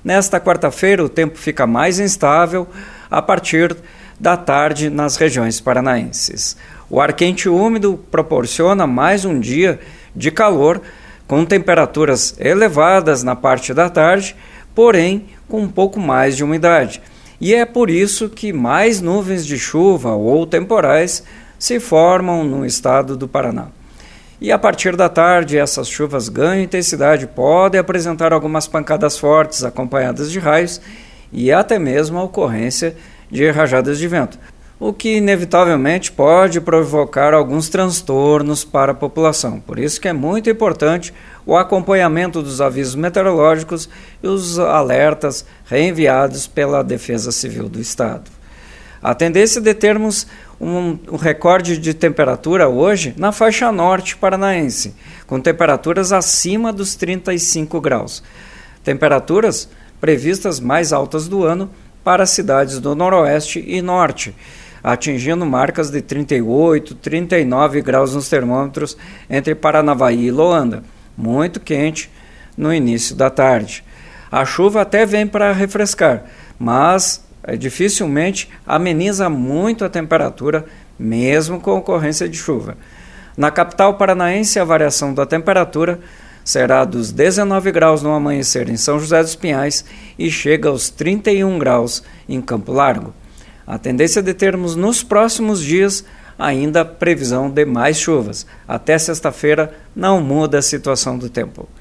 Nesta quarta-feira, o tempo fica mais instável a partir da tarde nas regiões paranaenses. O ar quente e úmido proporciona mais um dia de calor, com temperaturas elevadas na parte da tarde, porém com um pouco mais de umidade. E é por isso que mais nuvens de chuva ou temporais se formam no estado do Paraná. E a partir da tarde, essas chuvas ganham intensidade, podem apresentar algumas pancadas fortes acompanhadas de raios e até mesmo a ocorrência de rajadas de vento, o que inevitavelmente pode provocar alguns transtornos para a população. Por isso que é muito importante o acompanhamento dos avisos meteorológicos e os alertas reenviados pela Defesa Civil do Estado. A tendência é de termos um recorde de temperatura hoje na faixa norte paranaense, com temperaturas acima dos 35 graus. Temperaturas previstas mais altas do ano para as cidades do noroeste e norte, atingindo marcas de 38, 39 graus nos termômetros entre Paranavaí e Loanda, muito quente no início da tarde. A chuva até vem para refrescar, mas dificilmente ameniza muito a temperatura, mesmo com ocorrência de chuva. Na capital paranaense, a variação da temperatura será dos 19 graus no amanhecer em São José dos Pinhais e chega aos 31 graus em Campo Largo. A tendência é de termos nos próximos dias ainda previsão de mais chuvas. Até sexta-feira não muda a situação do tempo.